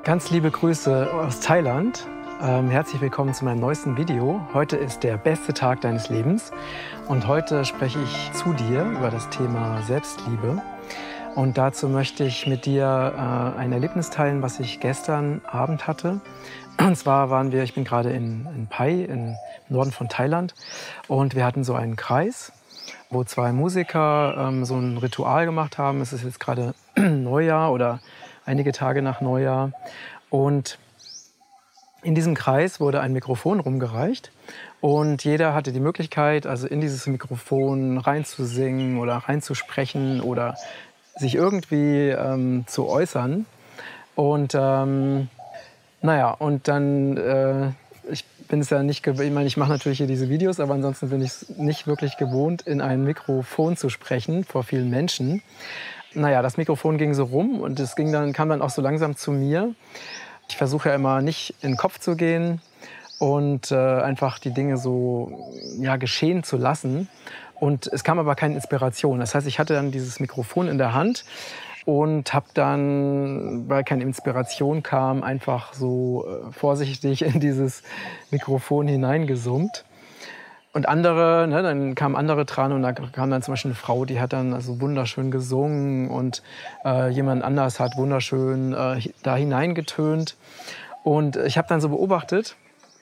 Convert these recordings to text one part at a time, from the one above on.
Ganz liebe Grüße aus Thailand. Herzlich willkommen zu meinem neuesten Video. Heute ist der beste Tag deines Lebens und heute spreche ich zu dir über das Thema Selbstliebe. Und dazu möchte ich mit dir ein Erlebnis teilen, was ich gestern Abend hatte. Und zwar ich bin gerade in Pai, im Norden von Thailand, und wir hatten so einen Kreis, wo zwei Musiker so ein Ritual gemacht haben. Es ist jetzt gerade Neujahr oder einige Tage nach Neujahr. Und in diesem Kreis wurde ein Mikrofon rumgereicht und jeder hatte die Möglichkeit, also in dieses Mikrofon reinzusingen oder reinzusprechen oder sich irgendwie zu äußern. Und und dann, ich bin es ja nicht gewohnt, ich meine, ich mache natürlich hier diese Videos, aber ansonsten bin ich es nicht wirklich gewohnt, in ein Mikrofon zu sprechen vor vielen Menschen. Das Mikrofon ging so rum und kam dann auch so langsam zu mir. Ich versuche ja immer nicht in den Kopf zu gehen und einfach die Dinge so geschehen zu lassen. Und es kam aber keine Inspiration. Das heißt, ich hatte dann dieses Mikrofon in der Hand und habe dann, weil keine Inspiration kam, einfach so vorsichtig in dieses Mikrofon hineingesummt. Und dann kamen andere dran und da kam dann zum Beispiel eine Frau, die hat dann also wunderschön gesungen und jemand anders hat wunderschön da hineingetönt. Und ich habe dann so beobachtet,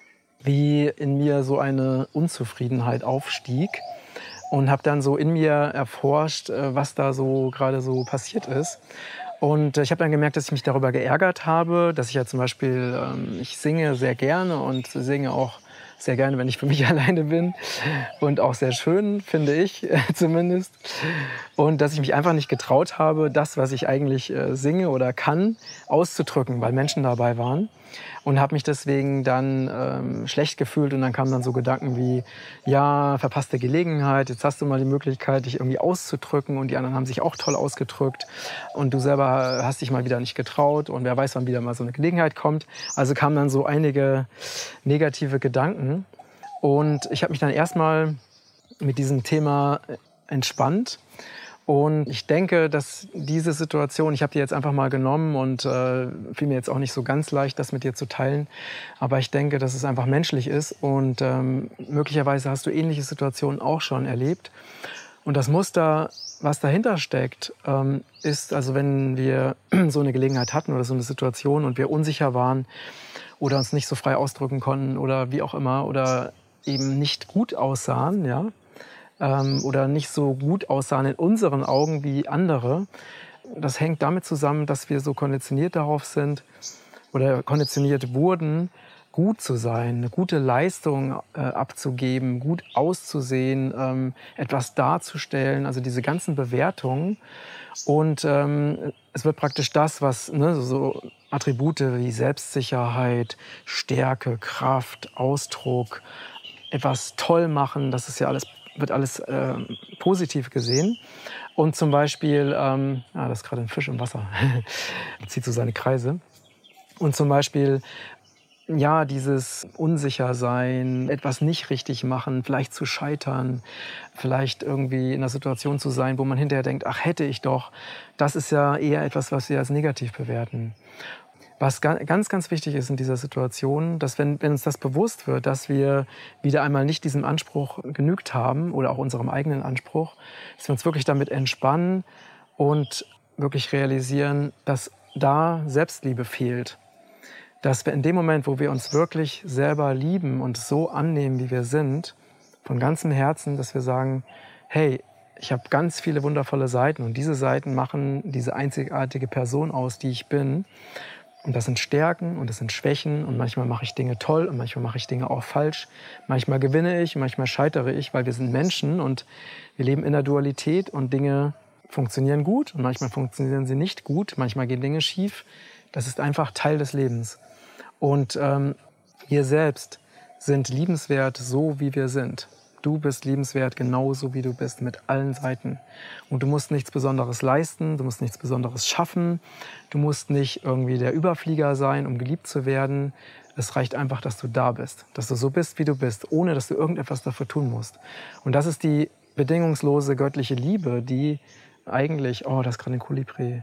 wie in mir so eine Unzufriedenheit aufstieg und habe dann so in mir erforscht, was da so gerade so passiert ist. Und ich habe dann gemerkt, dass ich mich darüber geärgert habe, dass ich ja zum Beispiel, ich singe sehr gerne und singe auch sehr gerne, wenn ich für mich alleine bin und auch sehr schön, finde ich zumindest. Und dass ich mich einfach nicht getraut habe, das, was ich eigentlich singe oder kann, auszudrücken, weil Menschen dabei waren. Und habe mich deswegen dann schlecht gefühlt und dann kamen dann so Gedanken wie, ja, verpasste Gelegenheit, jetzt hast du mal die Möglichkeit, dich irgendwie auszudrücken und die anderen haben sich auch toll ausgedrückt und du selber hast dich mal wieder nicht getraut und wer weiß, wann wieder mal so eine Gelegenheit kommt. Also kamen dann so einige negative Gedanken und ich habe mich dann erstmal mit diesem Thema entspannt. Und ich denke, dass diese Situation, ich habe die jetzt einfach mal genommen und fiel mir jetzt auch nicht so ganz leicht, das mit dir zu teilen. Aber ich denke, dass es einfach menschlich ist und möglicherweise hast du ähnliche Situationen auch schon erlebt. Und das Muster, was dahinter steckt, ist, also wenn wir so eine Gelegenheit hatten oder so eine Situation und wir unsicher waren oder uns nicht so frei ausdrücken konnten oder wie auch immer oder eben nicht gut aussahen, ja, oder nicht so gut aussahen in unseren Augen wie andere. Das hängt damit zusammen, dass wir so konditioniert darauf sind oder konditioniert wurden, gut zu sein, eine gute Leistung abzugeben, gut auszusehen, etwas darzustellen, also diese ganzen Bewertungen. Und es wird praktisch das, was so Attribute wie Selbstsicherheit, Stärke, Kraft, Ausdruck, etwas toll machen, das ist ja alles wird alles positiv gesehen. Und zum Beispiel, das ist gerade ein Fisch im Wasser, zieht so seine Kreise. Und zum Beispiel, ja, dieses Unsichersein, etwas nicht richtig machen, vielleicht zu scheitern, vielleicht irgendwie in einer Situation zu sein, wo man hinterher denkt, ach, hätte ich doch. Das ist ja eher etwas, was wir als negativ bewerten. Was ganz, ganz wichtig ist in dieser Situation, dass wenn uns das bewusst wird, dass wir wieder einmal nicht diesem Anspruch genügt haben oder auch unserem eigenen Anspruch, dass wir uns wirklich damit entspannen und wirklich realisieren, dass da Selbstliebe fehlt. Dass wir in dem Moment, wo wir uns wirklich selber lieben und so annehmen, wie wir sind, von ganzem Herzen, dass wir sagen, hey, ich habe ganz viele wundervolle Seiten und diese Seiten machen diese einzigartige Person aus, die ich bin. Und das sind Stärken und das sind Schwächen und manchmal mache ich Dinge toll und manchmal mache ich Dinge auch falsch. Manchmal gewinne ich, manchmal scheitere ich, weil wir sind Menschen und wir leben in der Dualität und Dinge funktionieren gut und manchmal funktionieren sie nicht gut, manchmal gehen Dinge schief. Das ist einfach Teil des Lebens. Und wir selbst sind liebenswert, so wie wir sind. Du bist liebenswert, genauso wie du bist, mit allen Seiten. Und du musst nichts Besonderes leisten, du musst nichts Besonderes schaffen, du musst nicht irgendwie der Überflieger sein, um geliebt zu werden. Es reicht einfach, dass du da bist, dass du so bist, wie du bist, ohne dass du irgendetwas dafür tun musst. Und das ist die bedingungslose göttliche Liebe, die eigentlich, oh, das ist gerade ein Kolibri.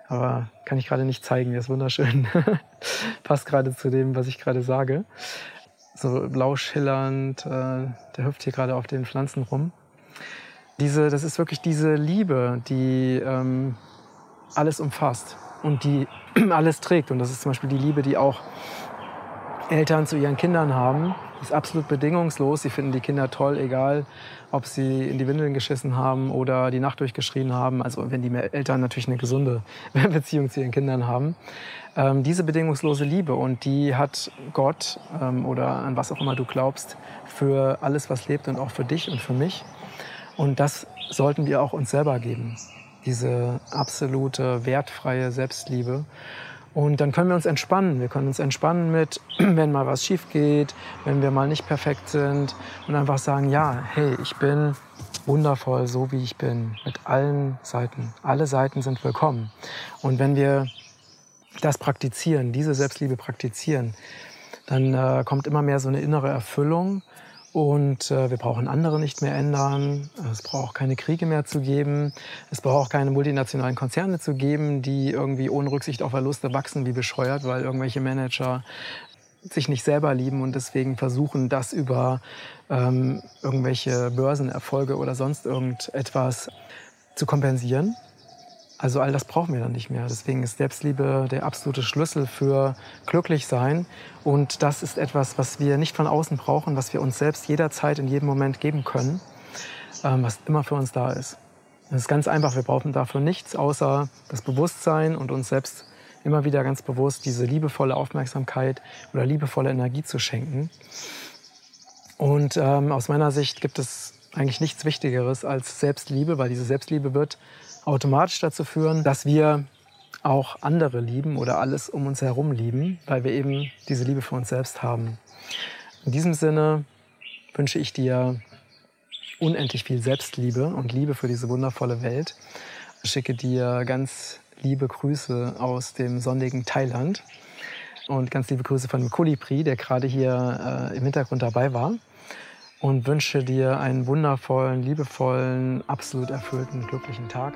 aber kann ich gerade nicht zeigen. Der ist wunderschön. Passt gerade zu dem, was ich gerade sage. So blau schillernd, der hüpft hier gerade auf den Pflanzen rum. Das ist wirklich diese Liebe, die alles umfasst und die alles trägt. Und das ist zum Beispiel die Liebe, die auch Eltern zu ihren Kindern haben. Die ist absolut bedingungslos. Sie finden die Kinder toll, egal ob sie in die Windeln geschissen haben oder die Nacht durchgeschrien haben. Also wenn die Eltern natürlich eine gesunde Beziehung zu ihren Kindern haben. Diese bedingungslose Liebe, und die hat Gott oder an was auch immer du glaubst, für alles, was lebt, und auch für dich und für mich. Und das sollten wir auch uns selber geben. Diese absolute, wertfreie Selbstliebe. Und dann können wir uns entspannen. Wir können uns entspannen mit, wenn mal was schief geht, wenn wir mal nicht perfekt sind. Und einfach sagen, ja, hey, ich bin wundervoll, so wie ich bin. Mit allen Seiten. Alle Seiten sind willkommen. Und wenn wir das praktizieren, diese Selbstliebe praktizieren, dann kommt immer mehr so eine innere Erfüllung. Und wir brauchen andere nicht mehr ändern. Es braucht keine Kriege mehr zu geben. Es braucht auch keine multinationalen Konzerne zu geben, die irgendwie ohne Rücksicht auf Verluste wachsen wie bescheuert, weil irgendwelche Manager sich nicht selber lieben und deswegen versuchen, das über irgendwelche Börsenerfolge oder sonst irgendetwas zu kompensieren. Also all das brauchen wir dann nicht mehr. Deswegen ist Selbstliebe der absolute Schlüssel für glücklich sein. Und das ist etwas, was wir nicht von außen brauchen, was wir uns selbst jederzeit in jedem Moment geben können, was immer für uns da ist. Das ist ganz einfach. Wir brauchen dafür nichts außer das Bewusstsein und uns selbst immer wieder ganz bewusst diese liebevolle Aufmerksamkeit oder liebevolle Energie zu schenken. Und aus meiner Sicht gibt es eigentlich nichts Wichtigeres als Selbstliebe, weil diese Selbstliebe wird automatisch dazu führen, dass wir auch andere lieben oder alles um uns herum lieben, weil wir eben diese Liebe für uns selbst haben. In diesem Sinne wünsche ich dir unendlich viel Selbstliebe und Liebe für diese wundervolle Welt. Ich schicke dir ganz liebe Grüße aus dem sonnigen Thailand und ganz liebe Grüße von dem Kolibri, der gerade hier im Hintergrund dabei war. Und wünsche dir einen wundervollen, liebevollen, absolut erfüllten, glücklichen Tag.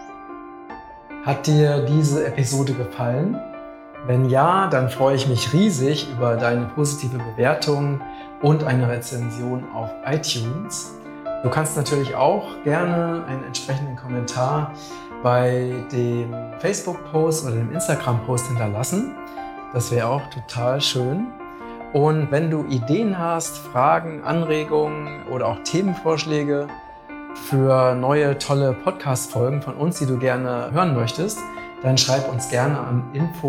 Hat dir diese Episode gefallen? Wenn ja, dann freue ich mich riesig über deine positive Bewertung und eine Rezension auf iTunes. Du kannst natürlich auch gerne einen entsprechenden Kommentar bei dem Facebook-Post oder dem Instagram-Post hinterlassen. Das wäre auch total schön. Und wenn du Ideen hast, Fragen, Anregungen oder auch Themenvorschläge für neue, tolle Podcast-Folgen von uns, die du gerne hören möchtest, dann schreib uns gerne an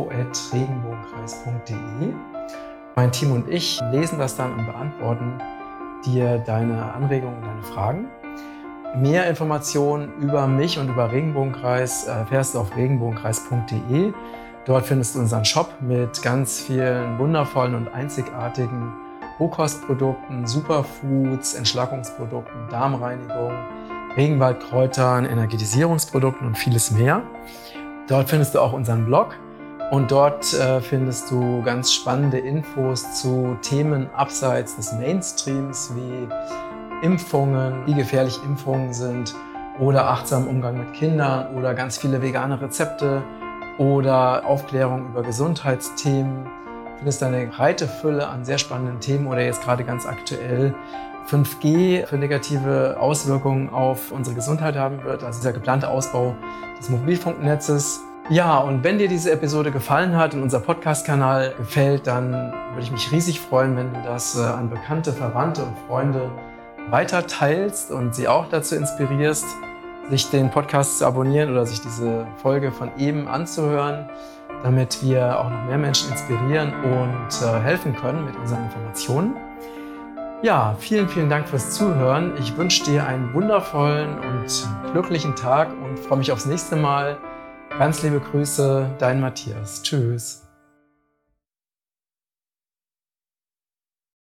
info@regenbogenkreis.de. Mein Team und ich lesen das dann und beantworten dir deine Anregungen und deine Fragen. Mehr Informationen über mich und über Regenbogenkreis erfährst du auf regenbogenkreis.de. Dort findest du unseren Shop mit ganz vielen wundervollen und einzigartigen Rohkostprodukten, Superfoods, Entschlackungsprodukten, Darmreinigung, Regenwaldkräutern, Energetisierungsprodukten und vieles mehr. Dort findest du auch unseren Blog und dort findest du ganz spannende Infos zu Themen abseits des Mainstreams wie Impfungen, wie gefährlich Impfungen sind oder achtsamen Umgang mit Kindern oder ganz viele vegane Rezepte oder Aufklärung über Gesundheitsthemen. Du findest eine breite Fülle an sehr spannenden Themen oder jetzt gerade ganz aktuell 5G für negative Auswirkungen auf unsere Gesundheit haben wird, also dieser geplante Ausbau des Mobilfunknetzes. Ja, und wenn dir diese Episode gefallen hat und unser Podcast-Kanal gefällt, dann würde ich mich riesig freuen, wenn du das an Bekannte, Verwandte und Freunde weiter teilst und sie auch dazu inspirierst, sich den Podcast zu abonnieren oder sich diese Folge von eben anzuhören, damit wir auch noch mehr Menschen inspirieren und helfen können mit unseren Informationen. Ja, vielen, vielen Dank fürs Zuhören. Ich wünsche dir einen wundervollen und glücklichen Tag und freue mich aufs nächste Mal. Ganz liebe Grüße, dein Matthias. Tschüss.